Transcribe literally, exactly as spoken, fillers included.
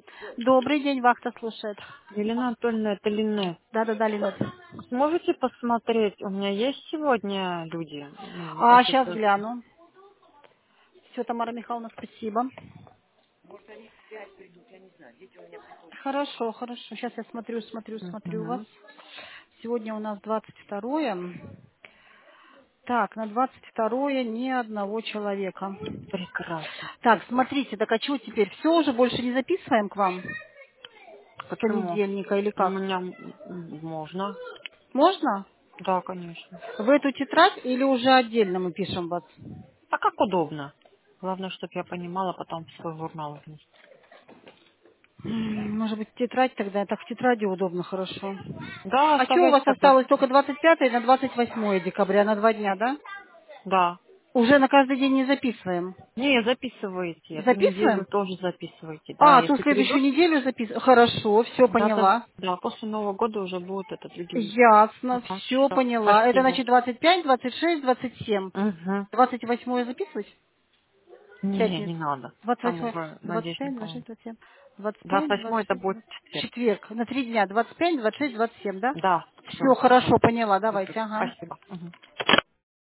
Добрый день, вахта слушает. Елена Анатольевна, это Линет. Да-да-да, Линет. Сможете посмотреть, у меня есть сегодня люди, ну, А, сейчас ассистент? гляну. Все, Тамара Михайловна, спасибо. Хорошо, хорошо. Сейчас я смотрю, смотрю, смотрю вас. Мгм. Сегодня у нас двадцать второе. Так, на двадцать второе ни одного человека. Прекрасно, Так, супер. смотрите, так а что теперь? Все уже больше не записываем к вам с Почему? понедельника или У как? меня м, м, можно. Можно? Да, конечно. В эту тетрадь или уже отдельно мы пишем вас? А как удобно. Главное, чтобы я понимала потом в свой журнал внести. М, Может быть, тетрадь тогда? Так в тетради удобно, хорошо. Да, А что у оставляйте вас тогда. осталось только двадцать пятое на двадцать восьмое декабря, на два дня, да? Да. Уже на каждый день не записываем. Не, записывайте. Эту неделю Записываем? тоже записывайте. Да, А, ту если следующую придут, неделю записываем. Хорошо, все дата, поняла. да, после Нового года уже будут этот люди. Ясно, Ага, все всё. поняла. Это Спасибо. значит двадцать пять, двадцать шесть, двадцать семь. Угу. двадцать восьмое записывать? Не, не Пятница. надо. двадцать Там восьмое, уже двадцать надеюсь не пять, двадцать помню. шесть, двадцать семь. двадцать двадцать пять, двадцать восьмой это шесть, будет двадцать четверг. четверг. На три дня. двадцать пять, двадцать шесть, двадцать семь, да? Да, все, Все хорошо, супер. поняла. Супер. Давайте, ага. Спасибо. Мгм.